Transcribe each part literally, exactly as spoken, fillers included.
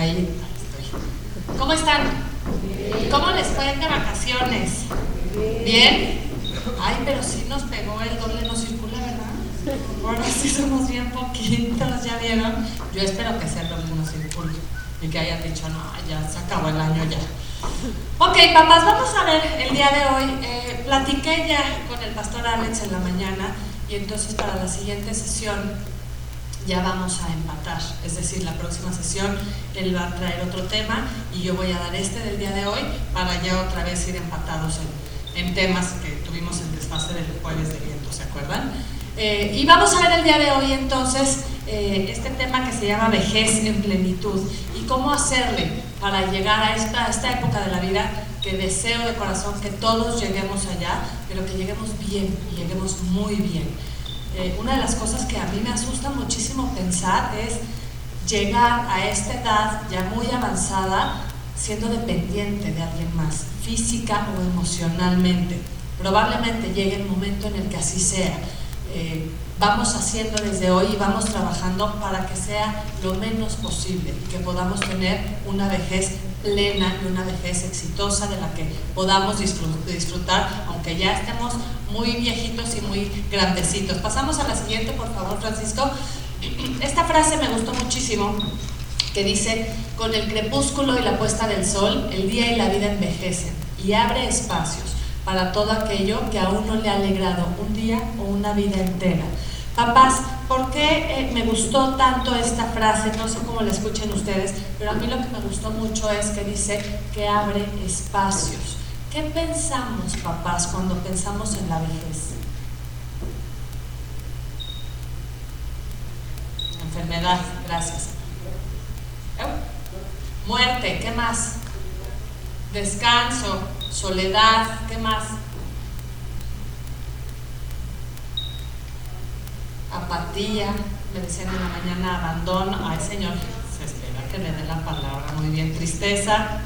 Ahí, ahí estoy. ¿Cómo están? ¿Cómo les fue de vacaciones? ¿Bien? Ay, pero sí nos pegó el doble no circula, ¿verdad? Ahora sí somos bien poquitos, ¿ya vieron? Yo espero que sea el doble no circula y que hayan dicho, no, ya se acabó el año ya. Ok, papás, vamos a ver el día de hoy. Eh, platiqué ya con el pastor Alex en la mañana y entonces para la siguiente sesión ya vamos a empatar, es decir, la próxima sesión él va a traer otro tema y yo voy a dar este del día de hoy para ya otra vez ir empatados en, en temas que tuvimos en desfase del jueves de viento, ¿se acuerdan? Eh, y vamos a ver el día de hoy entonces eh, este tema que se llama vejez en plenitud y cómo hacerle para llegar a esta, a esta época de la vida que deseo de corazón que todos lleguemos allá, pero que lleguemos bien y lleguemos muy bien. Eh, una de las cosas que a mí me asusta muchísimo pensar es llegar a esta edad ya muy avanzada siendo dependiente de alguien más, física o emocionalmente. Probablemente llegue el momento en el que así sea. Eh, vamos haciendo desde hoy y vamos trabajando para que sea lo menos posible y que podamos tener una vejez plena y una vejez exitosa de la que podamos disfrutar, aunque ya estemos muy viejitos y muy grandecitos. Pasamos a la siguiente, por favor, Francisco. Esta frase me gustó muchísimo, que dice: con el crepúsculo y la puesta del sol, el día y la vida envejecen y abre espacios para todo aquello que aún no le ha alegrado un día o una vida entera. Papás, ¿por qué eh, me gustó tanto esta frase? No sé cómo la escuchen ustedes, pero a mí lo que me gustó mucho es que dice que abre espacios. ¿Qué pensamos, papás, cuando pensamos en la vejez? Enfermedad, gracias. Muerte, ¿qué más? Descanso, soledad, ¿qué más? Apatía, me decían en la mañana, abandono. Ay, Señor, se espera que le dé la palabra. Muy bien, tristeza.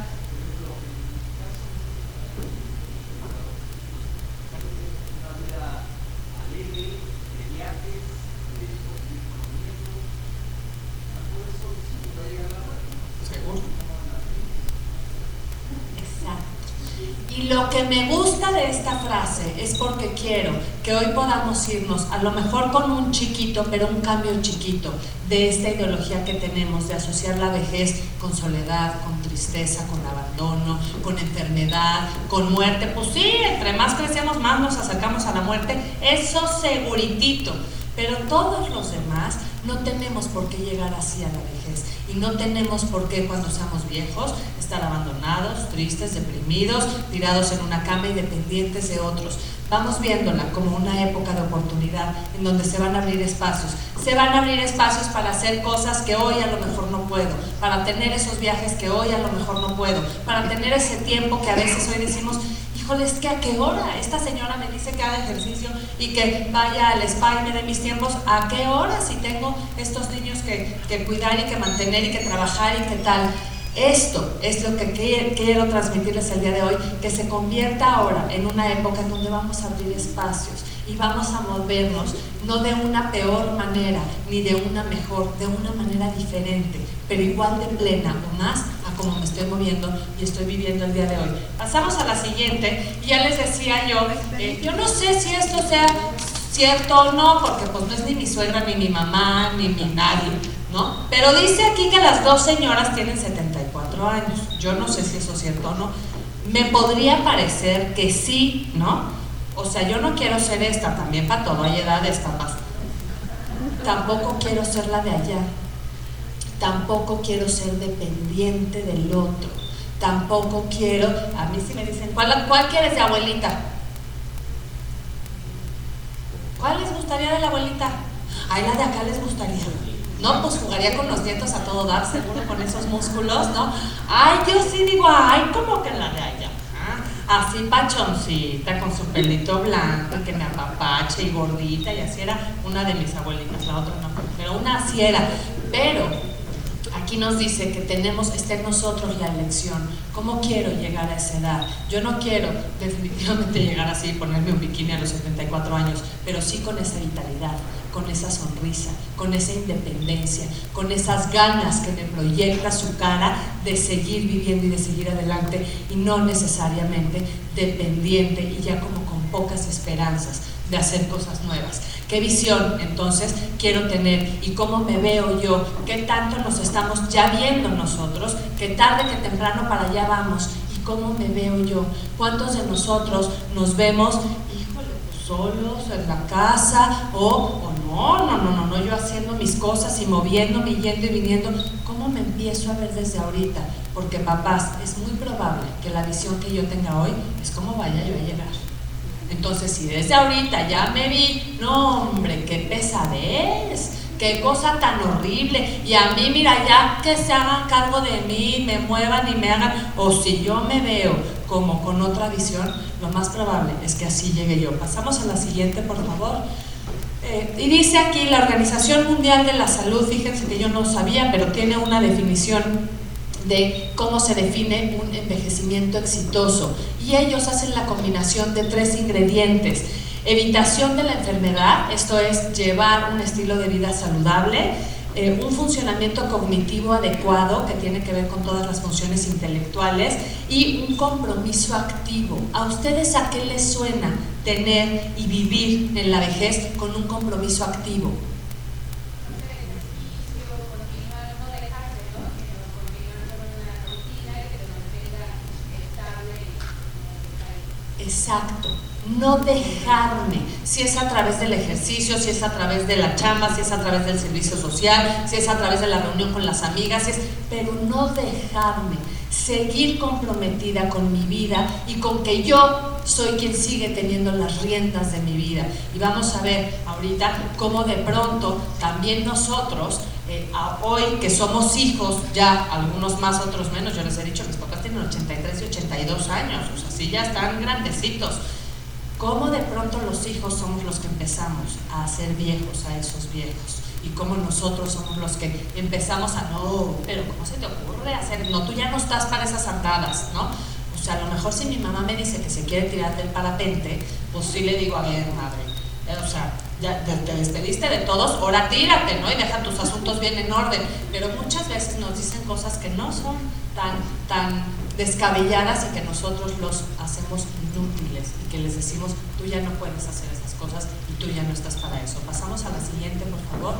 Y lo que me gusta de esta frase es porque quiero que hoy podamos irnos, a lo mejor con un chiquito, pero un cambio chiquito, de esta ideología que tenemos de asociar la vejez con soledad, con tristeza, con abandono, con enfermedad, con muerte. Pues sí, entre más crecemos, más nos acercamos a la muerte, eso seguritito. Pero todos los demás no tenemos por qué llegar así a la vejez y no tenemos por qué cuando seamos viejos estar abandonados, tristes, deprimidos, tirados en una cama y dependientes de otros. Vamos viéndola como una época de oportunidad en donde se van a abrir espacios. Se van a abrir espacios para hacer cosas que hoy a lo mejor no puedo, para tener esos viajes que hoy a lo mejor no puedo, para tener ese tiempo que a veces hoy decimos, híjole, es que a qué hora esta señora me dice que haga ejercicio y que vaya al spa y me dé mis tiempos, ¿a qué hora si tengo estos niños que, que cuidar y que mantener y que trabajar y qué tal? Esto es lo que quiero transmitirles el día de hoy, que se convierta ahora en una época en donde vamos a abrir espacios y vamos a movernos, no de una peor manera, ni de una mejor, de una manera diferente, pero igual de plena o más a como me estoy moviendo y estoy viviendo el día de hoy. Pasamos a la siguiente, y ya les decía yo, eh, yo no sé si esto sea cierto o no, porque pues no es ni mi suegra, ni mi mamá, ni mi nadie, ¿no? Pero dice aquí que las dos señoras tienen setenta y cuatro años. Yo no sé si eso es cierto o no. Me podría parecer que sí, ¿no? O sea, yo no quiero ser esta, también para todo hay edades, papás. Tampoco quiero ser la de allá. Tampoco quiero ser dependiente del otro. Tampoco quiero, a mí sí me dicen, ¿cuál, cuál quieres de abuelita? ¿Cuál les gustaría de la abuelita? Ay, la de acá les gustaría. No, pues jugaría con los nietos a todo dar, seguro con esos músculos, ¿no? Ay, yo sí digo, ay, como que la de allá. ¿Ah? Así pachoncita, con su pelito blanco, y que me apapache y gordita, y así era una de mis abuelitas, la otra no, pero una así era. Pero aquí nos dice que tenemos, está en nosotros la elección. ¿Cómo quiero llegar a esa edad? Yo no quiero definitivamente llegar así y ponerme un bikini a los setenta y cuatro años, pero sí con esa vitalidad, con esa sonrisa, con esa independencia, con esas ganas que me proyecta su cara de seguir viviendo y de seguir adelante, y no necesariamente dependiente y ya como con pocas esperanzas de hacer cosas nuevas. ¿Qué visión entonces quiero tener y cómo me veo yo? ¿Qué tanto nos estamos ya viendo nosotros? ¿Qué tarde que temprano para allá vamos? ¿Y cómo me veo yo? ¿Cuántos de nosotros nos vemos, híjole, pues solos en la casa o, o no, no, no, no, no, yo haciendo mis cosas y moviéndome, yendo y viniendo? ¿Cómo me empiezo a ver desde ahorita? Porque papás, es muy probable que la visión que yo tenga hoy es cómo vaya yo a llegar. Entonces, si desde ahorita ya me vi, no hombre, qué pesadez, qué cosa tan horrible, y a mí mira ya que se hagan cargo de mí, me muevan y me hagan, o si yo me veo como con otra visión, lo más probable es que así llegue yo. Pasamos a la siguiente, por favor. Eh, y dice aquí la Organización Mundial de la Salud, fíjense que yo no sabía, pero tiene una definición de cómo se define un envejecimiento exitoso, y ellos hacen la combinación de tres ingredientes: evitación de la enfermedad, esto es llevar un estilo de vida saludable, eh, un funcionamiento cognitivo adecuado que tiene que ver con todas las funciones intelectuales, y un compromiso activo. ¿A ustedes a qué les suena tener y vivir en la vejez con un compromiso activo? Exacto, no dejarme, si es a través del ejercicio, si es a través de la chamba, si es a través del servicio social, si es a través de la reunión con las amigas, si es, pero no dejarme, seguir comprometida con mi vida y con que yo soy quien sigue teniendo las riendas de mi vida. Y vamos a ver ahorita cómo de pronto también nosotros, eh, a hoy que somos hijos, ya algunos más, otros menos, yo les he dicho, mis papás tienen ochenta y tres y ochenta y dos años, o sea, sí ya están grandecitos. Cómo de pronto los hijos somos los que empezamos a hacer viejos a esos viejos, y cómo nosotros somos los que empezamos a, no, pero ¿cómo se te ocurre hacer? No, tú ya no estás para esas andadas, ¿no? O sea, a lo mejor si mi mamá me dice que se quiere tirar del parapente, pues sí le digo, a ver, madre, eh, o sea, ya te, te despediste de todos, ahora tírate, ¿no? Y deja tus asuntos bien en orden. Pero muchas veces nos dicen cosas que no son tan, tan descabelladas y que nosotros los hacemos inútiles y que les decimos, tú ya no puedes hacer esas cosas y tú ya no estás para eso. Pasamos a la siguiente, por favor.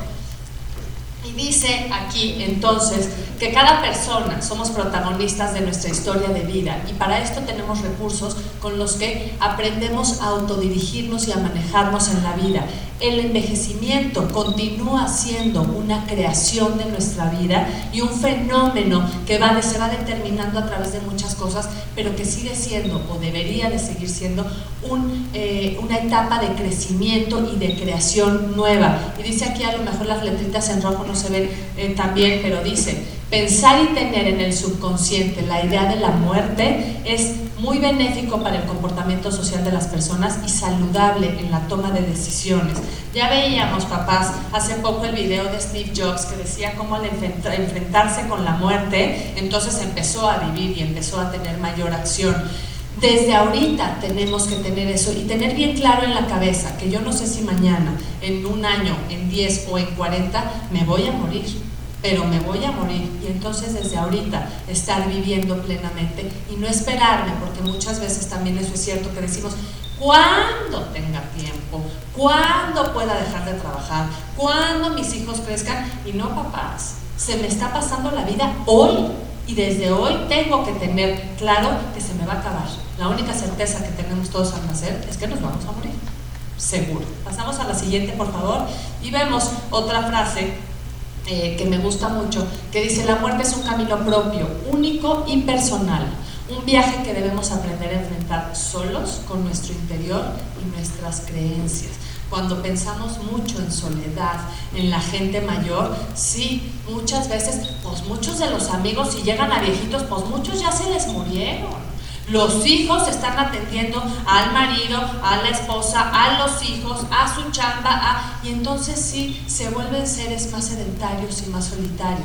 Y dice aquí entonces que cada persona somos protagonistas de nuestra historia de vida, y para esto tenemos recursos con los que aprendemos a autodirigirnos y a manejarnos en la vida. El envejecimiento continúa siendo una creación de nuestra vida y un fenómeno que va, se va determinando a través de muchas cosas, pero que sigue siendo, o debería de seguir siendo, un, eh, una etapa de crecimiento y de creación nueva. Y dice aquí, a lo mejor las letritas en rojo no se ven eh, tan bien, pero dice: pensar y tener en el subconsciente la idea de la muerte es muy benéfico para el comportamiento social de las personas y saludable en la toma de decisiones. Ya veíamos, papás, hace poco el video de Steve Jobs que decía cómo al enfrentarse con la muerte, entonces empezó a vivir y empezó a tener mayor acción. Desde ahorita tenemos que tener eso y tener bien claro en la cabeza que yo no sé si mañana, en un año, en diez o en cuarenta me voy a morir, pero me voy a morir, y entonces desde ahorita estar viviendo plenamente y no esperarme, porque muchas veces también eso es cierto que decimos, cuando tenga tiempo, cuando pueda dejar de trabajar, cuando mis hijos crezcan, y no, papás, se me está pasando la vida hoy, y desde hoy tengo que tener claro que se me va a acabar. La única certeza que tenemos todos al nacer es que nos vamos a morir, seguro. Pasamos a la siguiente, por favor, y vemos otra frase eh, que me gusta mucho, que dice: la muerte es un camino propio, único y personal, un viaje que debemos aprender a enfrentar solos, con nuestro interior y nuestras creencias. Cuando pensamos mucho en soledad, en la gente mayor, sí, muchas veces, pues muchos de los amigos, si llegan a viejitos, pues muchos ya se les murieron. Los hijos están atendiendo al marido, a la esposa, a los hijos, a su chamba, a, y entonces sí, se vuelven seres más sedentarios y más solitarios.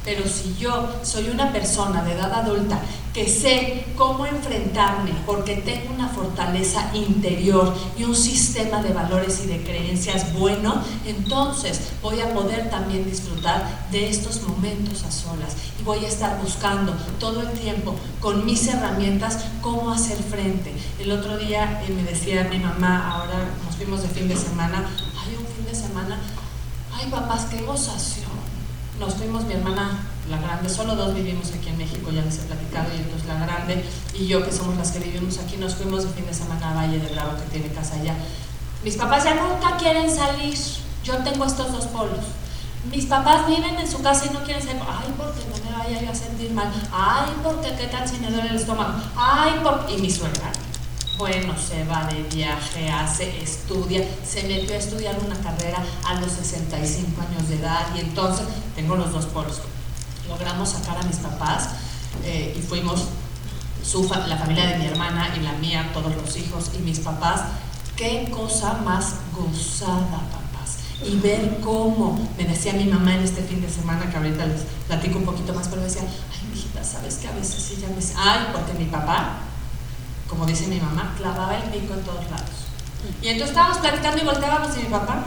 Pero si yo soy una persona de edad adulta que sé cómo enfrentarme porque tengo una fortaleza interior y un sistema de valores y de creencias bueno, entonces voy a poder también disfrutar de estos momentos a solas y voy a estar buscando todo el tiempo con mis herramientas cómo hacer frente. El otro día eh, me decía mi mamá, ahora nos fuimos de fin de semana, ay, un fin de semana, ay papás, qué gozación. Nos fuimos, mi hermana, la grande, solo dos vivimos aquí en México, ya les he platicado, y entonces la grande y yo, que somos las que vivimos aquí, nos fuimos de fin de semana a Valle de Bravo, que tiene casa allá. Mis papás ya nunca quieren salir, yo tengo estos dos polos. Mis papás viven en su casa y no quieren salir, ay, porque no me vaya yo a sentir mal, ay, porque qué tal si me duele el estómago, ay, porque... Y mi suegra, bueno, se va de viaje, hace, estudia, se metió a estudiar una carrera a los sesenta y cinco años de edad y entonces tengo los dos polos. Logramos sacar a mis papás eh, y fuimos su fa la familia de mi hermana y la mía, todos los hijos y mis papás. Qué cosa más gozada, papás. Y ver cómo, me decía mi mamá en este fin de semana, que ahorita les platico un poquito más, pero decía, ay, mijita, ¿sabes que a veces ella me... Ay, porque mi papá, como dice mi mamá, clavaba el pico en todos lados. Y entonces estábamos platicando y volteábamos y mi papá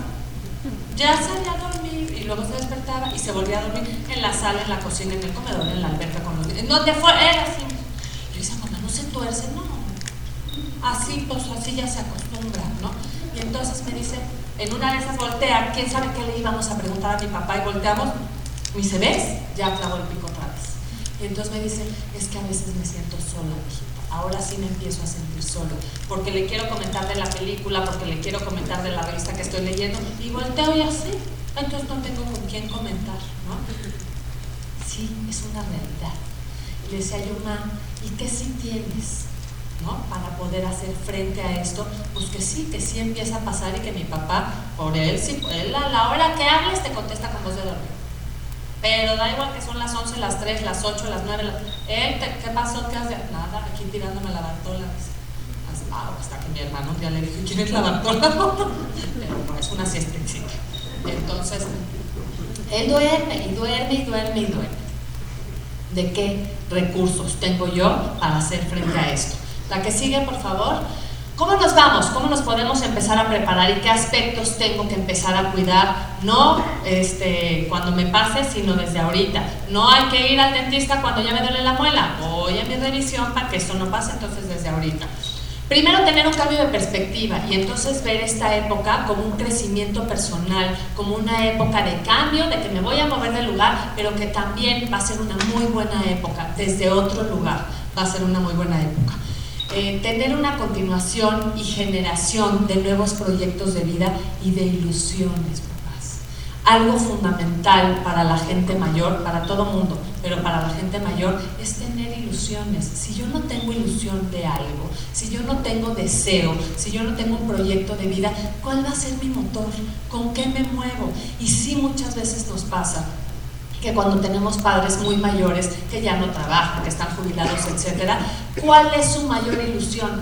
ya salía a dormir y luego se despertaba y se volvía a dormir en la sala, en la cocina, en el comedor, en la alberca con los niños. No te fue, era así. Yo decía, mamá, no se tuerce, no. Así, pues así ya se acostumbra, ¿no? Y entonces me dice, en una de esas voltea, quién sabe qué le íbamos a preguntar a mi papá y volteamos, me dice, ¿ves? Ya clavó el pico otra vez. Y entonces me dice, es que a veces me siento sola, mijita. Ahora sí me empiezo a sentir solo, porque le quiero comentar de la película, porque le quiero comentar de la revista que estoy leyendo, y volteo y así, entonces no tengo con quién comentar, ¿no? Sí, es una realidad. Y le decía yo, ma, ¿y qué sí tienes, ¿no? Para poder hacer frente a esto? Pues que sí, que sí empieza a pasar y que mi papá, por él, sí, él a la hora que hables te contesta con voz de dormir. Pero da igual que son las once, las tres, las ocho, las nueve, las... Él, te, ¿qué pasó? ¿Qué has de...? Nada, aquí tirándome la Bartola. Ah, hasta que mi hermano un día le dijo, ¿quién es la Bartola? Pero no, es una siestecita. Entonces, él duerme y duerme y duerme y duerme. ¿De qué recursos tengo yo para hacer frente a esto? La que sigue, por favor. ¿Cómo nos vamos? ¿Cómo nos podemos empezar a preparar? ¿Y qué aspectos tengo que empezar a cuidar? No este, cuando me pase, sino desde ahorita. No hay que ir al dentista cuando ya me duele la muela. Voy a mi revisión para que esto no pase, entonces desde ahorita. Primero, tener un cambio de perspectiva y entonces ver esta época como un crecimiento personal, como una época de cambio, de que me voy a mover de lugar, pero que también va a ser una muy buena época, desde otro lugar va a ser una muy buena época. Eh, tener una continuación y generación de nuevos proyectos de vida y de ilusiones, papás. Algo fundamental para la gente mayor, para todo mundo, pero para la gente mayor es tener ilusiones. Si yo no tengo ilusión de algo, si yo no tengo deseo, si yo no tengo un proyecto de vida, ¿cuál va a ser mi motor? ¿Con qué me muevo? Y sí, muchas veces nos pasa que cuando tenemos padres muy mayores que ya no trabajan, que están jubilados, etcétera, ¿cuál es su mayor ilusión?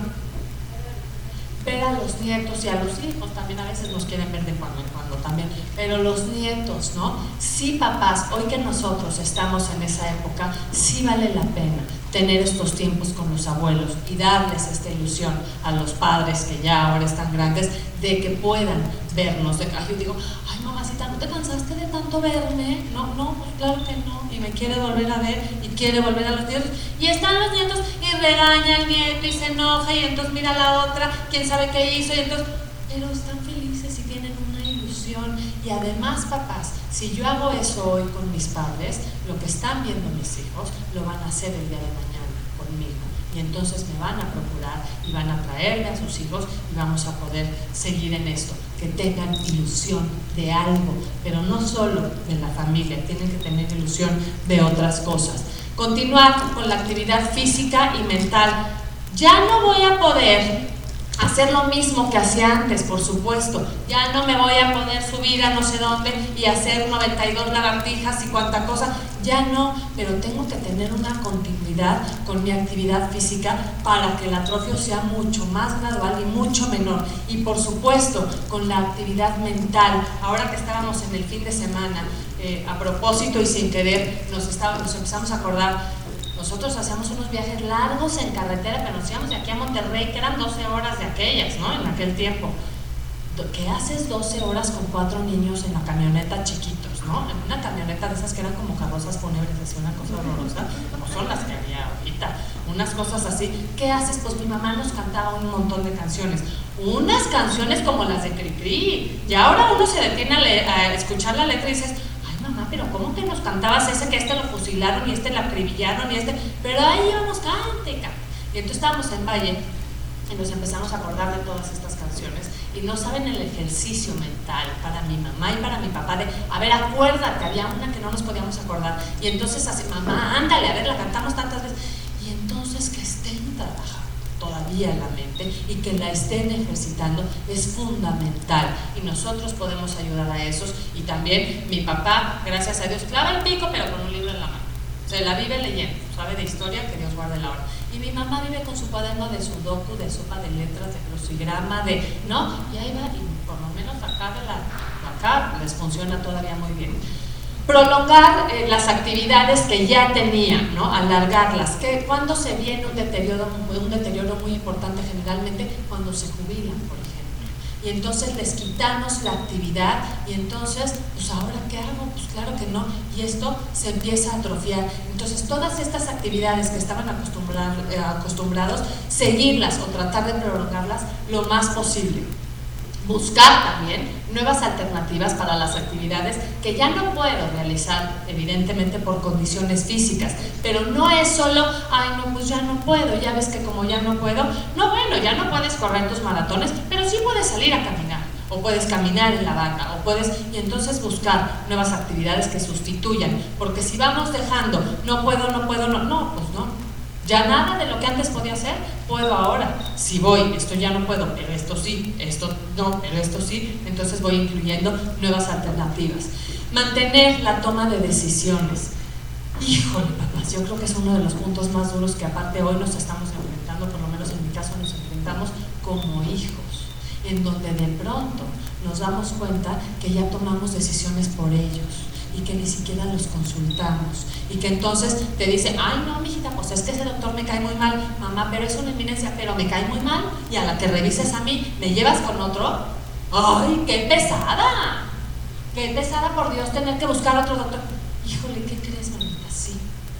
Ver a los nietos y a los hijos, también a veces nos quieren ver de cuando en cuando también, pero los nietos, ¿no? Sí, papás, hoy que nosotros estamos en esa época, sí vale la pena tener estos tiempos con los abuelos y darles esta ilusión a los padres que ya ahora están grandes, de que puedan vernos. De que yo digo, ay mamacita, ¿no te cansaste de tanto verme? No, no, pues claro que no, y me quiere volver a ver y quiere volver a los nietos, y están los nietos y regaña al nieto y se enoja y entonces mira a la otra, quién sabe qué hizo, y entonces, pero están felices y tienen una ilusión. Y además, papás, si yo hago eso hoy con mis padres, lo que están viendo mis hijos lo van a hacer el día de mañana conmigo, y entonces me van a procurar y van a traerme a sus hijos y vamos a poder seguir en esto, que tengan ilusión de algo, pero no solo de la familia, tienen que tener ilusión de otras cosas. Continuar con la actividad física y mental. Ya no voy a poder Hacer lo mismo que hacía antes, por supuesto. Ya no me voy a poder subir a no sé dónde y hacer noventa y dos lagartijas y cuánta cosa. Ya no, pero tengo que tener una continuidad con mi actividad física para que el atrofio sea mucho más gradual y mucho menor. Y por supuesto, con la actividad mental. Ahora que estábamos en el fin de semana, eh, a propósito y sin querer, nos, estábamos, nos empezamos a acordar. Nosotros hacíamos unos viajes largos en carretera, pero nos íbamos de aquí a Monterrey, que eran doce horas de aquellas, ¿no? En aquel tiempo. ¿Qué haces doce horas con cuatro niños en la camioneta chiquitos, ¿no? En una camioneta de esas que eran como carrozas fúnebres, así una cosa horrorosa, no son las que había ahorita, unas cosas así. ¿Qué haces? Pues mi mamá nos cantaba un montón de canciones, unas canciones como las de Cricri, y ahora uno se detiene a, leer, a escuchar la letra y dices, mamá, pero ¿cómo que nos cantabas ese que este lo fusilaron y este lo acribillaron y este? Pero ahí íbamos, cante, cante. Y entonces estábamos en Valle y nos empezamos a acordar de todas estas canciones y no saben el ejercicio mental para mi mamá y para mi papá de, a ver, acuérdate, había una que no nos podíamos acordar y entonces así, mamá, ándale, a ver, la cantamos tantas veces y entonces que estén trabajando todavía en la mente y que la estén ejercitando es fundamental y nosotros podemos ayudar a esos. Y también mi papá, gracias a Dios, clava el pico pero con un libro en la mano, se la vive leyendo, sabe de historia, que Dios guarde la hora. Y mi mamá vive con su cuaderno de sudoku, de sopa de letras, de crucigrama, de, ¿no? Y ahí va, y por lo menos acá, de la, acá les funciona todavía muy bien. Prolongar eh, las actividades que ya tenían, ¿no? Alargarlas. Que cuando se viene un deterioro, un deterioro muy importante generalmente cuando se jubilan, por ejemplo. Y entonces les quitamos la actividad y entonces, pues ahora ¿qué hago? Pues claro que no. Y esto se empieza a atrofiar. Entonces todas estas actividades que estaban acostumbrados, eh, acostumbrados seguirlas o tratar de prolongarlas lo más posible. Buscar también nuevas alternativas para las actividades que ya no puedo realizar, evidentemente por condiciones físicas, pero no es solo, ay no, pues ya no puedo, ya ves que como ya no puedo, no, bueno, ya no puedes correr tus maratones, pero sí puedes salir a caminar, o puedes caminar en la banca, o puedes, y entonces buscar nuevas actividades que sustituyan, porque si vamos dejando, no puedo, no puedo, no, no, pues no. Ya nada de lo que antes podía hacer, puedo ahora. Si voy, esto ya no puedo, pero esto sí, esto no, pero esto sí, entonces voy incluyendo nuevas alternativas. Mantener la toma de decisiones. Híjole, papás, yo creo que es uno de los puntos más duros que aparte hoy nos estamos enfrentando, por lo menos en mi caso nos enfrentamos como hijos, en donde de pronto nos damos cuenta que ya tomamos decisiones por ellos y que ni siquiera los consultamos y que entonces te dice, ay no, mijita, pues es que ese doctor me cae muy mal, mamá, pero es una eminencia, pero me cae muy mal, y a la que revises a mí, ¿me llevas con otro? ¡Ay, qué pesada! ¡Qué pesada, por Dios, tener que buscar otro doctor! Híjole, ¿qué crees, mamita? Sí,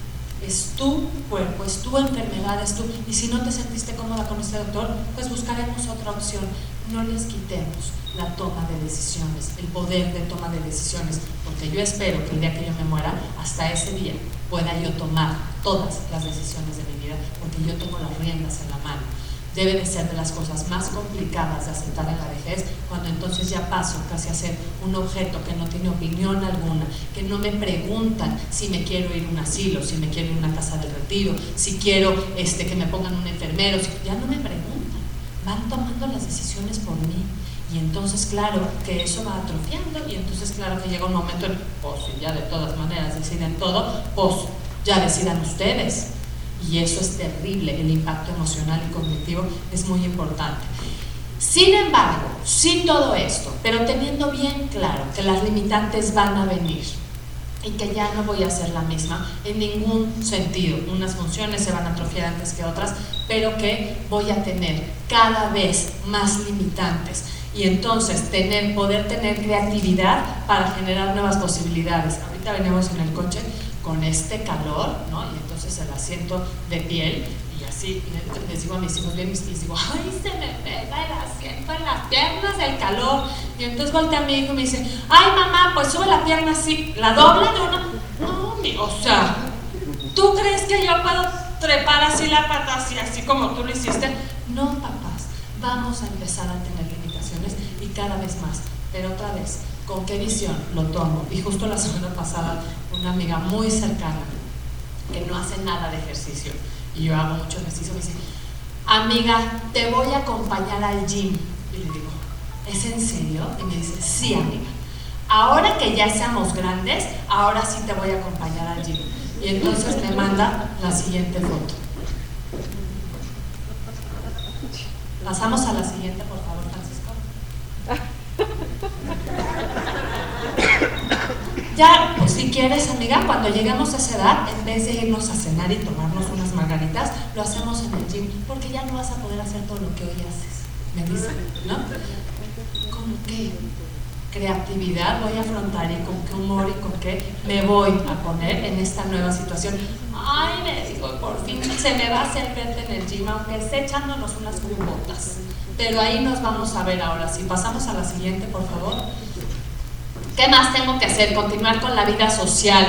es tu cuerpo, es tu enfermedad, es tu, y si no te sentiste cómoda con este doctor, pues buscaremos otra opción. No les quitemos la toma de decisiones, el poder de toma de decisiones, porque yo espero que el día que yo me muera, hasta ese día pueda yo tomar todas las decisiones de mi vida, porque yo tengo las riendas en la mano. Debe de ser de las cosas más complicadas de aceptar en la vejez, cuando entonces ya paso casi a ser un objeto que no tiene opinión alguna, que no me preguntan si me quiero ir a un asilo, si me quiero ir a una casa de retiro, si quiero este, que me pongan un enfermero, si, ya no me preguntan, van tomando las decisiones por mí. Y entonces claro que eso va atrofiando y entonces claro que llega un momento en, pues si ya de todas maneras deciden todo, pues ya decidan ustedes. Y eso es terrible, el impacto emocional y cognitivo es muy importante. Sin embargo, sí todo esto, pero teniendo bien claro que las limitantes van a venir y que ya no voy a ser la misma en ningún sentido, unas funciones se van a atrofiar antes que otras, pero que voy a tener cada vez más limitantes. Y entonces tener, poder tener creatividad para generar nuevas posibilidades. Ahorita venimos en el coche con este calor, ¿no? Y entonces el asiento de piel, y así, y les digo a mis hijos, bien, les digo, ay, se me pega el asiento en las piernas del calor. Y entonces voltea a mi hijo y me dice, ay, mamá, pues sube la pierna así, la dobla de una. No, mi, o sea, ¿tú crees que yo puedo trepar así la pata, así, así como tú lo hiciste? No, papás, vamos a empezar a tener limitaciones y cada vez más, pero otra vez, ¿con qué visión lo tomo? Y justo la semana pasada, una amiga muy cercana, que no hace nada de ejercicio, y yo hago mucho ejercicio, me dice, amiga, te voy a acompañar al gym. Y le digo, ¿es en serio? Y me dice, sí, amiga. Ahora que ya seamos grandes, ahora sí te voy a acompañar al gym. Y entonces me manda la siguiente foto. Pasamos a la siguiente, por favor, Francisco. Ya, pues si quieres, amiga, cuando lleguemos a esa edad, en vez de irnos a cenar y tomarnos unas margaritas, lo hacemos en el gym, porque ya no vas a poder hacer todo lo que hoy haces. Me dice, ¿no? ¿Cómo qué? Creatividad voy a afrontar y con qué humor y con qué me voy a poner en esta nueva situación. Ay, me digo, por fin se me va a hacer verte en el gym, aunque esté echándonos unas cubotas. Pero ahí nos vamos a ver ahora. Si pasamos a la siguiente, por favor. ¿Qué más tengo que hacer? Continuar con la vida social.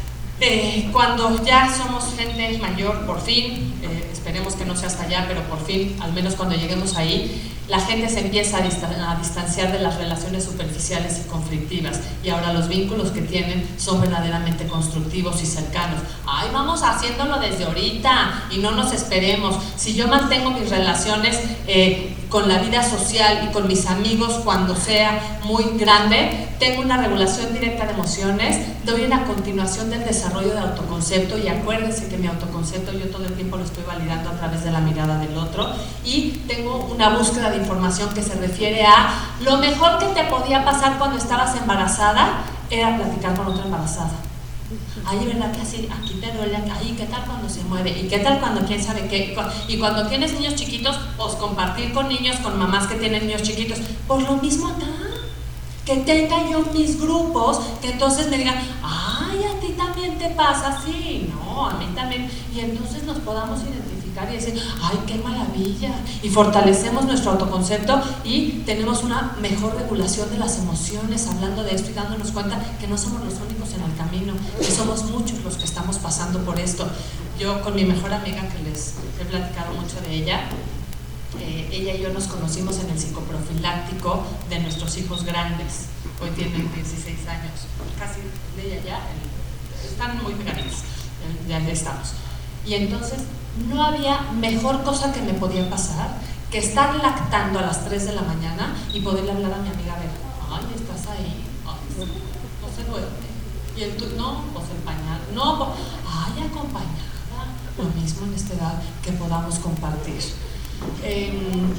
Eh, cuando ya somos gente mayor, por fin, eh, esperemos que no sea hasta allá, pero por fin, al menos cuando lleguemos ahí, la gente se empieza a, distan a distanciar de las relaciones superficiales y conflictivas, y ahora los vínculos que tienen son verdaderamente constructivos y cercanos. Ay, vamos haciéndolo desde ahorita y no nos esperemos. Si yo mantengo mis relaciones eh, con la vida social y con mis amigos cuando sea muy grande, tengo una regulación directa de emociones, doy una continuación del desarrollo de autoconcepto, y acuérdense que mi autoconcepto yo todo el tiempo lo estoy validando a través de la mirada del otro, y tengo una búsqueda de información que se refiere a lo mejor que te podía pasar cuando estabas embarazada era platicar con otra embarazada. Ay, ¿verdad que así? Aquí te duele, ay, ¿qué tal cuando se mueve? ¿Y qué tal cuando quién sabe qué? Y cuando tienes niños chiquitos, pues compartir con niños, con mamás que tienen niños chiquitos. Pues lo mismo acá, que tenga yo mis grupos, que entonces me digan, ay, a ti también te pasa, sí, no, a mí también, y entonces nos podamos identificar y decir, ay, qué maravilla, y fortalecemos nuestro autoconcepto y tenemos una mejor regulación de las emociones, hablando de esto y dándonos cuenta que no somos los únicos en el camino, que somos muchos los que estamos pasando por esto. Yo con mi mejor amiga, que les he platicado mucho de ella, Eh, ella y yo nos conocimos en el psicoprofiláctico de nuestros hijos grandes. Hoy tienen dieciséis años, casi de ella ya, están muy pegaditos, ya, ya estamos. Y entonces no había mejor cosa que me podía pasar que estar lactando a las tres de la mañana y poderle hablar a mi amiga, a ver, ay, estás ahí, ay, no se duerme, y el tu, no, pues el pañal, no, pues, ay, acompañada, lo mismo en esta edad que podamos compartir. Eh,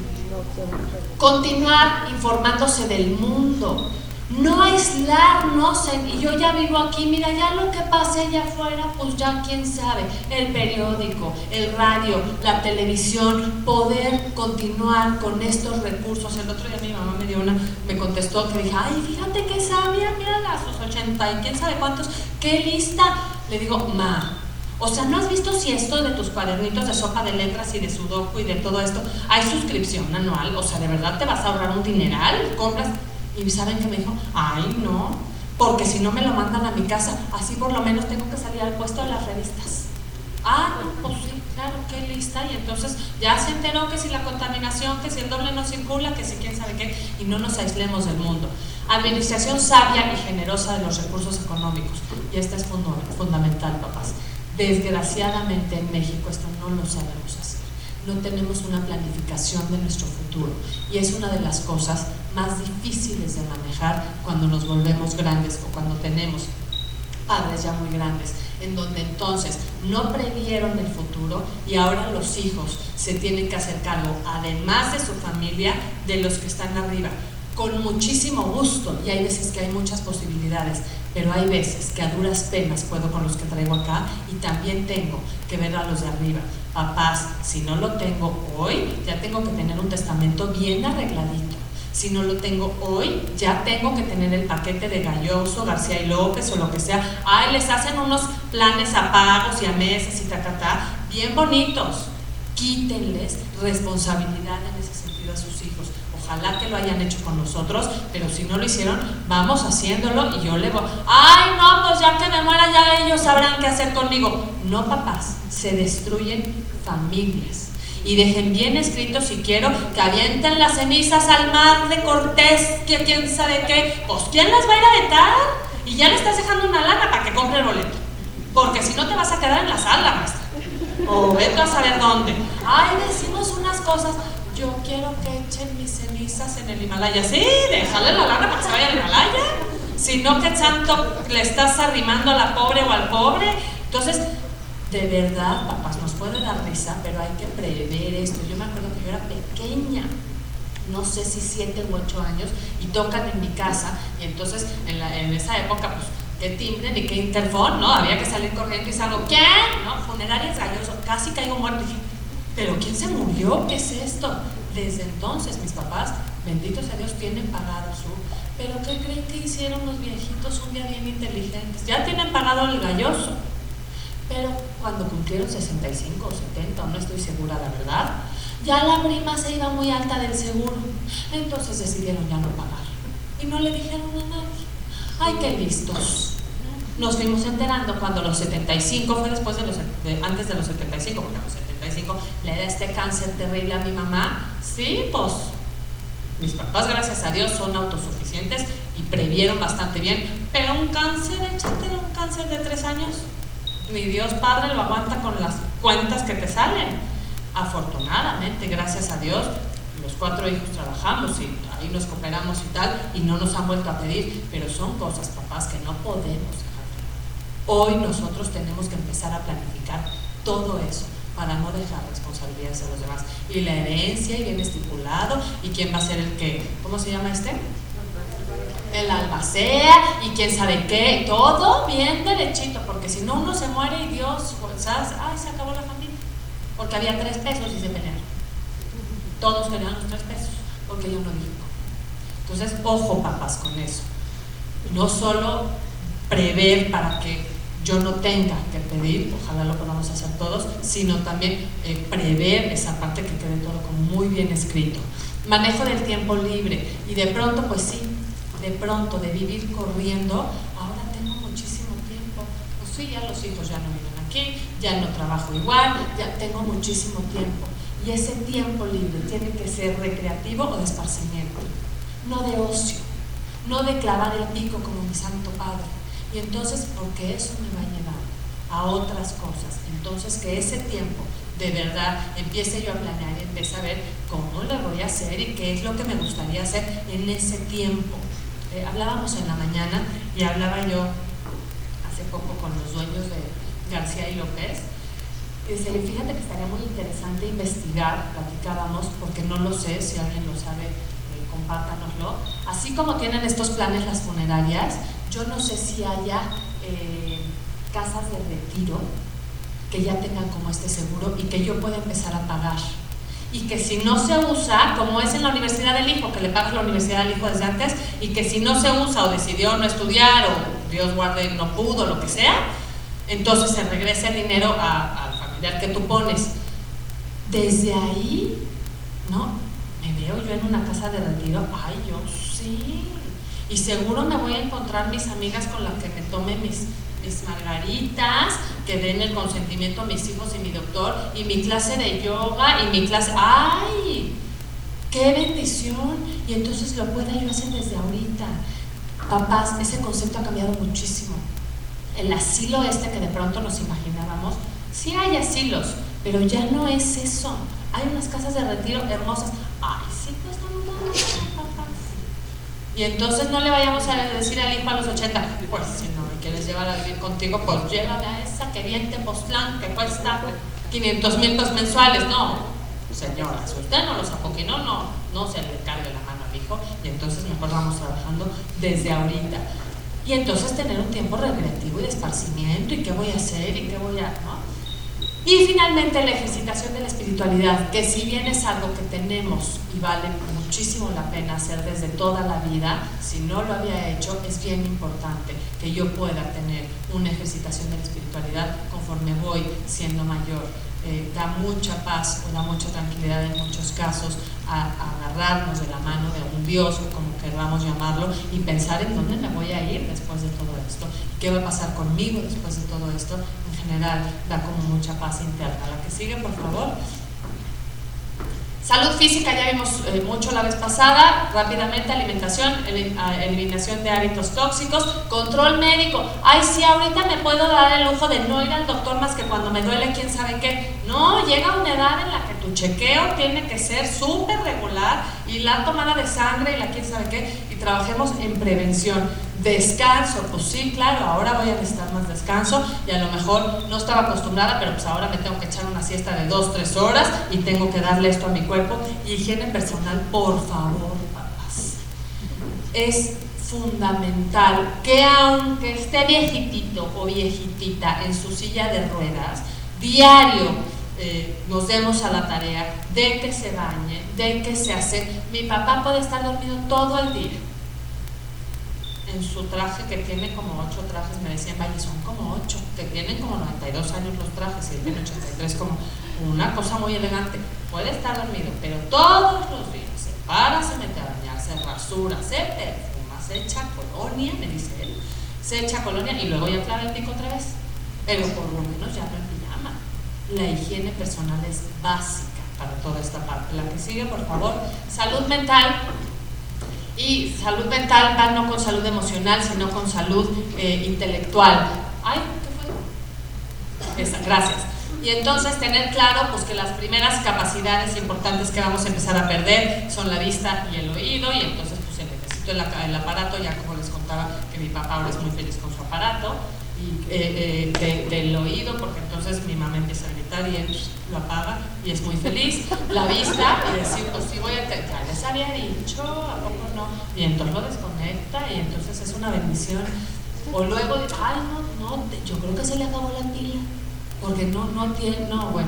continuar informándose del mundo, no aislarnos en, y yo ya vivo aquí, mira, ya lo que pase allá afuera, pues ya quién sabe, el periódico, el radio, la televisión, poder continuar con estos recursos. El otro día mi mamá me dio una, me contestó que dije, ay, fíjate qué sabia, mira a sus ochenta y quién sabe cuántos, qué lista. Le digo, ma, o sea, ¿no has visto si esto de tus cuadernitos de sopa de letras y de sudoku y de todo esto, hay suscripción anual? O sea, ¿de verdad te vas a ahorrar un dineral? ¿Compras? Y ¿saben qué me dijo? Ay, no, porque si no me lo mandan a mi casa, así por lo menos tengo que salir al puesto de las revistas. Ah, no, pues sí, claro, qué lista. Y entonces ya se enteró que si la contaminación, que si el doble no circula, que si quién sabe qué, y no nos aislemos del mundo. Administración sabia y generosa de los recursos económicos. Y esta es fund fundamental, papás. Desgraciadamente en México esto no lo sabemos hacer. No tenemos una planificación de nuestro futuro, y es una de las cosas más difíciles de manejar cuando nos volvemos grandes o cuando tenemos padres ya muy grandes, en donde entonces no previeron el futuro y ahora los hijos se tienen que hacer cargo, además de su familia, de los que están arriba, con muchísimo gusto, y hay veces que hay muchas posibilidades, pero hay veces que a duras penas puedo con los que traigo acá, y también tengo que ver a los de arriba. Papás, si no lo tengo hoy, ya tengo que tener un testamento bien arregladito. Si no lo tengo hoy, ya tengo que tener el paquete de Galloso, García y López o lo que sea. Ay, les hacen unos planes a pagos y a meses y tacatá, bien bonitos. Quítenles responsabilidad en ese sentido a sus hijos. Ojalá que lo hayan hecho con nosotros, pero si no lo hicieron, vamos haciéndolo, y yo le voy, ay no, pues ya que me muera ya ellos sabrán qué hacer conmigo. No, papás, se destruyen familias. Y dejen bien escrito, si quiero, que avienten las cenizas al mar de Cortés, que quién sabe qué, pues ¿quién las va a ir a aventar? Y ya le estás dejando una lana para que compre el boleto, porque si no te vas a quedar en la sala, maestra, o vete a saber dónde. Ay, decimos unas cosas. Yo quiero que echen mis cenizas en el Himalaya. Sí, déjale la lana para que se vaya al Himalaya. Si no, ¿qué santo le estás arrimando a la pobre o al pobre? Entonces, de verdad, papás, nos puede dar risa, pero hay que prever esto. Yo me acuerdo que yo era pequeña, no sé si siete u ocho años, y tocan en mi casa, y entonces en, la, en esa época, pues, qué timbre ni qué interfón, ¿no? Había que salir corriendo y salgo, ¿quién? ¿No? Funerarias Galloso, casi caigo muerto. Dije, ¿pero quién se murió? ¿Qué es esto? Desde entonces mis papás, benditos a Dios, tienen pagado su... ¿Pero qué creen que hicieron los viejitos un día bien inteligentes? Ya tienen pagado el Galloso, pero cuando cumplieron sesenta y cinco o setenta, no estoy segura la verdad, ya la prima se iba muy alta del seguro, entonces decidieron ya no pagar y no le dijeron a nadie. ¡Ay, qué listos! Nos fuimos enterando cuando los setenta y cinco, fue después de los, de, antes de los setenta y cinco, porque a los setenta y cinco le da este cáncer terrible a mi mamá. Sí, pues mis papás, gracias a Dios, son autosuficientes y previeron bastante bien, pero un cáncer, échate un cáncer de tres años, ni Dios Padre lo aguanta con las cuentas que te salen. Afortunadamente, gracias a Dios, los cuatro hijos trabajamos y ahí nos cooperamos y tal, y no nos han vuelto a pedir, pero son cosas, papás, que no podemos dejar. Hoy nosotros tenemos que empezar a planificar todo eso para no dejar responsabilidades a los demás, y la herencia, y bien estipulado, y quién va a ser el que, ¿cómo se llama este? El albacea, y quién sabe qué, todo bien derechito, porque si no uno se muere y Dios, pues, ay, se acabó la familia, porque había tres pesos y se pelearon. Todos querían los tres pesos, porque yo no digo. Entonces, ojo, papás, con eso. No solo prever para que yo no tenga que pedir, ojalá lo podamos hacer todos, sino también eh, prever esa parte, que quede todo como muy bien escrito. Manejo del tiempo libre, y de pronto, pues sí, de pronto, de vivir corriendo, ahora tengo muchísimo tiempo. Pues sí, ya los hijos ya no viven aquí, ya no trabajo igual, ya tengo muchísimo tiempo. Y ese tiempo libre tiene que ser recreativo o de esparcimiento, no de ocio, no de clavar el pico como mi santo padre. Y entonces, porque eso me va a llevar a otras cosas. Entonces, que ese tiempo, de verdad, empiece yo a planear y empiece a ver cómo lo voy a hacer y qué es lo que me gustaría hacer en ese tiempo. Eh, hablábamos en la mañana, y hablaba yo hace poco con los dueños de García y López. Y dice, fíjate que estaría muy interesante investigar, platicábamos, porque no lo sé, si alguien lo sabe, eh, compártanoslo. Así como tienen estos planes las funerarias, yo no sé si haya eh, casas de retiro que ya tengan como este seguro y que yo pueda empezar a pagar. Y que si no se usa, como es en la universidad del hijo, que le pagas la universidad al hijo desde antes, y que si no se usa o decidió no estudiar o Dios guarde no pudo, lo que sea, entonces se regresa el dinero a, al familiar que tú pones. Desde ahí, ¿no? Me veo yo en una casa de retiro, ay, yo sí. Y seguro me voy a encontrar mis amigas con las que me tome mis, mis margaritas, que den el consentimiento a mis hijos y mi doctor, y mi clase de yoga, y mi clase, ¡ay! ¡Qué bendición! Y entonces lo puedo yo hacer desde ahorita. Papás, ese concepto ha cambiado muchísimo. El asilo este que de pronto nos imaginábamos, sí hay asilos, pero ya no es eso. Hay unas casas de retiro hermosas. ¡Ay, sí, pues no, no, no, papás! Y entonces no le vayamos a decir al hijo a los ochenta, pues si no me quieres llevar a vivir contigo, pues llévame a esa que viene en Tepoztlán, que cuesta quinientos mil pesos mensuales. No, señora, si usted no los apoquinó, no, no se le cargue la mano al hijo, y entonces mejor vamos trabajando desde ahorita. Y entonces tener un tiempo recreativo y de esparcimiento, y qué voy a hacer, y qué voy a, ¿no? Y finalmente la ejercitación de la espiritualidad, que si bien es algo que tenemos y vale muchísimo la pena hacer desde toda la vida, si no lo había hecho, es bien importante que yo pueda tener una ejercitación de la espiritualidad conforme voy siendo mayor. Eh, da mucha paz o da mucha tranquilidad en muchos casos a, a agarrarnos de la mano de un Dios, o como queramos llamarlo, y pensar en dónde me voy a ir después de todo esto, qué va a pasar conmigo después de todo esto. En general da como mucha paz interna. La que sigue, por favor. Salud física ya vimos eh, mucho la vez pasada. Rápidamente, alimentación, el, eliminación de hábitos tóxicos, control médico. Ay, sí, ahorita me puedo dar el lujo de no ir al doctor más que cuando me duele quién sabe qué. No, llega una edad en la que tu chequeo tiene que ser súper regular, y la tomada de sangre y la quién sabe qué, y trabajemos en prevención. Descanso, pues sí, claro, ahora voy a necesitar más descanso, y a lo mejor no estaba acostumbrada, pero pues ahora me tengo que echar una siesta de dos, tres horas y tengo que darle esto a mi cuerpo. Y higiene personal, por favor, papás, es fundamental que aunque esté viejitito o viejitita en su silla de ruedas, diario eh, nos demos a la tarea de que se bañe, de que se hace. Mi papá puede estar dormido todo el día en su traje, que tiene como ocho trajes, me decían, vaya, son como ocho, que tienen como noventa y dos años los trajes, y tiene ochenta y tres, como una cosa muy elegante. Puede estar dormido, pero todos los días se para, se mete a bañar, se rasura, se perfuma, se echa colonia, me dice él, se echa colonia y luego ya clava el pico otra vez, pero por lo menos ya no en pijama. La higiene personal es básica para toda esta parte. La que sigue, por favor, salud mental. Y salud mental va no con salud emocional, sino con salud eh, intelectual. Ay, ¿qué fue? Esa, gracias. Y entonces tener claro pues que las primeras capacidades importantes que vamos a empezar a perder son la vista y el oído, y entonces pues necesito el, el aparato, ya como les contaba que mi papá ahora es muy feliz con su aparato, y eh, eh, de, del oído, porque entonces mi mamá empieza a gritar y él lo apaga y es muy feliz. La vista, y decir, pues sí voy a, ya les había dicho, ¿a poco no? Y entonces lo desconecta, y entonces es una bendición. O luego, ay, no, no, yo creo que se le acabó la pila, porque no, no tiene, no, bueno,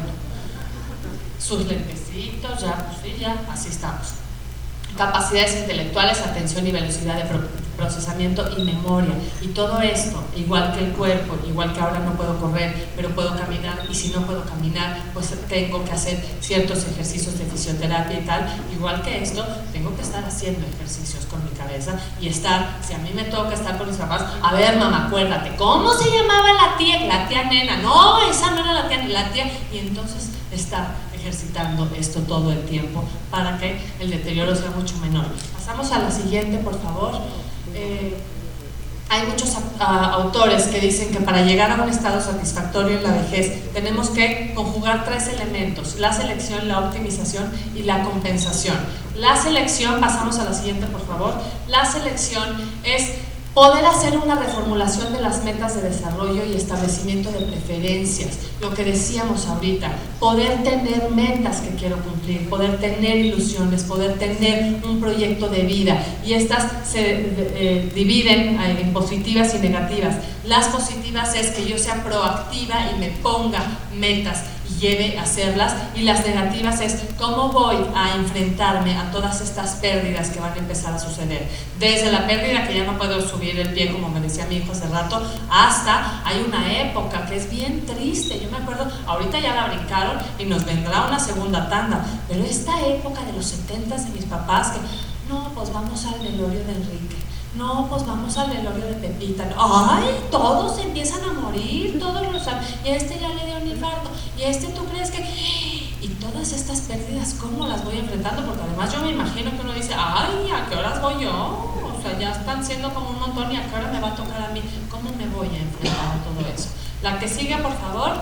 sus lentecitos, ya, pues sí, ya, así estamos. Capacidades intelectuales, atención y velocidad de procesamiento y memoria. Y todo esto, igual que el cuerpo, igual que ahora no puedo correr, pero puedo caminar, y si no puedo caminar, pues tengo que hacer ciertos ejercicios de fisioterapia y tal. Igual que esto, tengo que estar haciendo ejercicios con mi cabeza y estar, si a mí me toca estar con mis papás, a ver, mamá, acuérdate, ¿cómo se llamaba la tía? La tía nena, no, esa no era la tía, la tía, y entonces estar ejercitando esto todo el tiempo para que el deterioro sea mucho menor. Pasamos a la siguiente, por favor. Eh, hay muchos a, autores que dicen que para llegar a un estado satisfactorio en la vejez tenemos que conjugar tres elementos: la selección, la optimización y la compensación. La selección, pasamos a la siguiente, por favor. La selección es poder hacer una reformulación de las metas de desarrollo y establecimiento de preferencias, lo que decíamos ahorita, poder tener metas que quiero cumplir, poder tener ilusiones, poder tener un proyecto de vida, y estas se eh, dividen en positivas y negativas. Las positivas es que yo sea proactiva y me ponga metas y lleve a hacerlas, y las negativas es cómo voy a enfrentarme a todas estas pérdidas que van a empezar a suceder, desde la pérdida que ya no puedo subir el pie, como me decía mi hijo hace rato, hasta hay una época que es bien triste. Yo me acuerdo, ahorita ya la brincaron y nos vendrá una segunda tanda, pero esta época de los setentas de mis papás, que no, pues vamos al velorio de Enrique, no, pues vamos al velorio de Pepita, ay, todos empiezan a morir, todos los, y a este ya le dio un infarto, y a este tú crees que, y todas estas pérdidas, ¿cómo las voy enfrentando? Porque además yo me imagino que uno dice, ay, ¿a qué horas voy yo? O sea, ya están siendo como un montón, ¿y a qué hora me va a tocar a mí? ¿Cómo me voy a enfrentar a todo eso? La que sigue, por favor,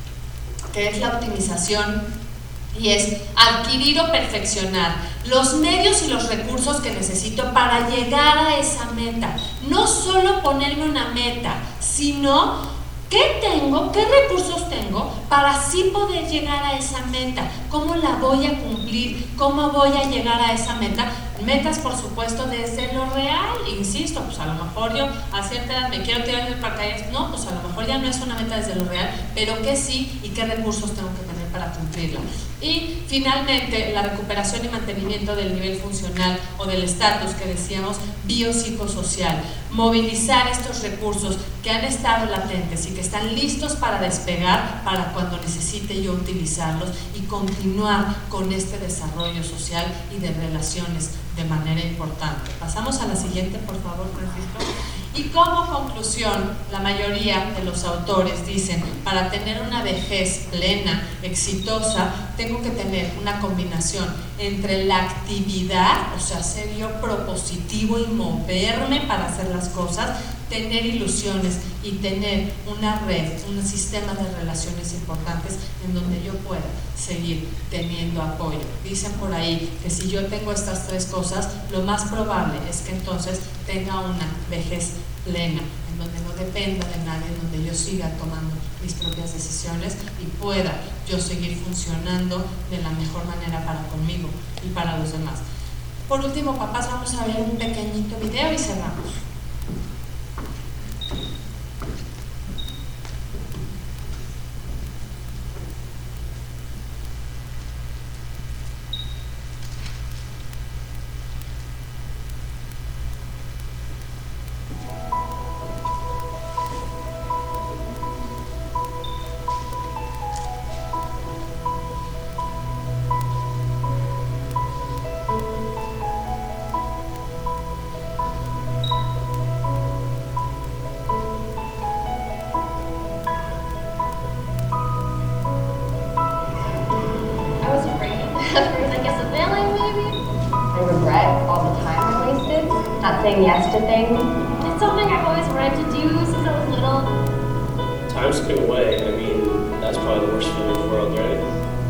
que es la optimización, y es adquirir o perfeccionar los medios y los recursos que necesito para llegar a esa meta. No solo ponerme una meta, sino qué tengo, qué recursos tengo para así poder llegar a esa meta, cómo la voy a cumplir, cómo voy a llegar a esa meta. Metas, por supuesto, desde lo real, insisto, pues a lo mejor yo a cierta edad me quiero tirar del paracaídas, no, pues a lo mejor ya no es una meta desde lo real, pero qué sí y qué recursos tengo que tener para cumplirla. Y finalmente, la recuperación y mantenimiento del nivel funcional o del estatus que decíamos biopsicosocial. Movilizar estos recursos que han estado latentes y que están listos para despegar para cuando necesite yo utilizarlos, y continuar con este desarrollo social y de relaciones de manera importante. Pasamos a la siguiente, por favor, Francisco. Y como conclusión, la mayoría de los autores dicen, para tener una vejez plena, exitosa, tengo que tener una combinación entre la actividad, o sea, ser yo propositivo y moverme para hacer las cosas, tener ilusiones y tener una red, un sistema de relaciones importantes en donde yo pueda seguir teniendo apoyo. Dicen por ahí que si yo tengo estas tres cosas, lo más probable es que entonces tenga una vejez plena, en donde no dependa de nadie, en donde yo siga tomando mis propias decisiones y pueda yo seguir funcionando de la mejor manera para conmigo y para los demás. Por último, papás, vamos a ver un pequeñito video y cerramos. Saying yes to things. It's something I've always wanted to do since I was little. Time spent away, I mean, that's probably the worst feeling in the world, right?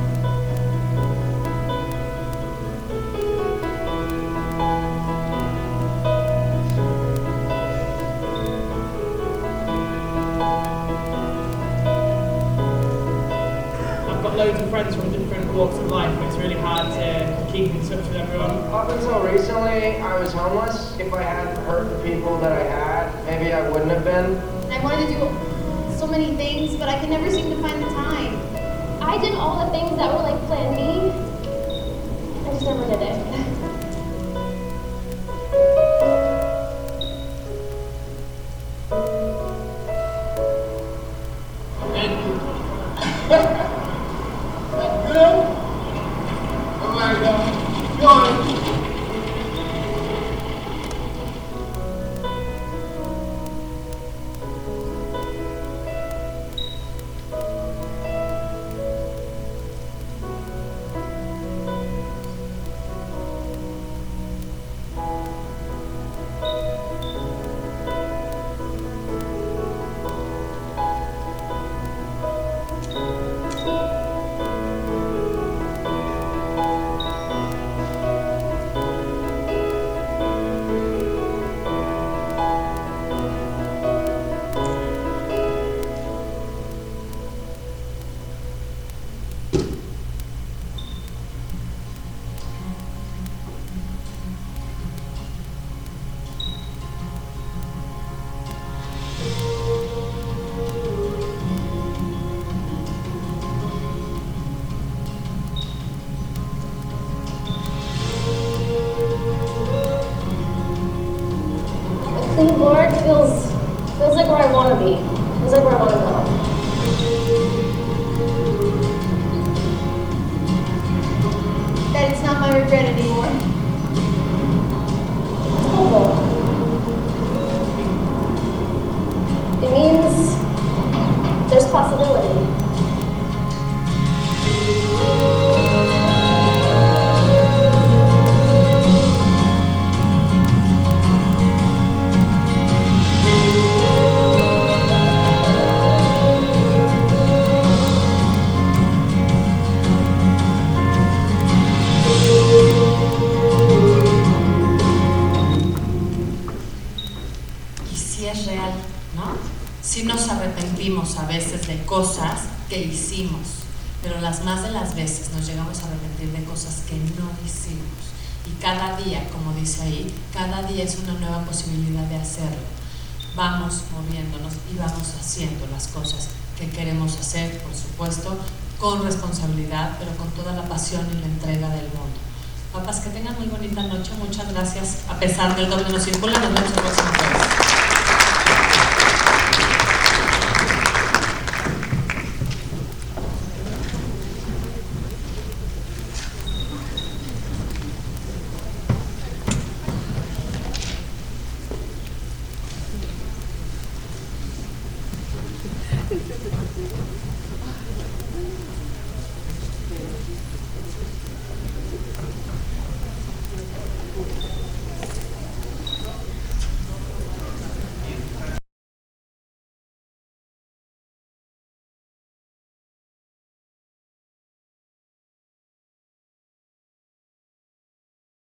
I've got loads of friends from different walks of life, and it's really hard to keep in touch with everyone. Up until recently, I was homeless. If I hadn't hurt the people that I had, maybe I wouldn't have been. I wanted to do so many things, but I could never seem to find the time. I did all the things that were like Plan B. I just never did it. Clean board feels feels like where I want to be. Feels like where I want to go. That it's not my regret anymore. It's hopeful. It means there's possibility. Sí nos arrepentimos a veces de cosas que hicimos, pero las más de las veces nos llegamos a arrepentir de cosas que no hicimos. Y cada día, como dice ahí, cada día es una nueva posibilidad de hacerlo. Vamos moviéndonos y vamos haciendo las cosas que queremos hacer, por supuesto, con responsabilidad, pero con toda la pasión y la entrega del mundo. Papás, que tengan muy bonita noche. Muchas gracias. A pesar del doble no circula, nos vemos el próximo jueves.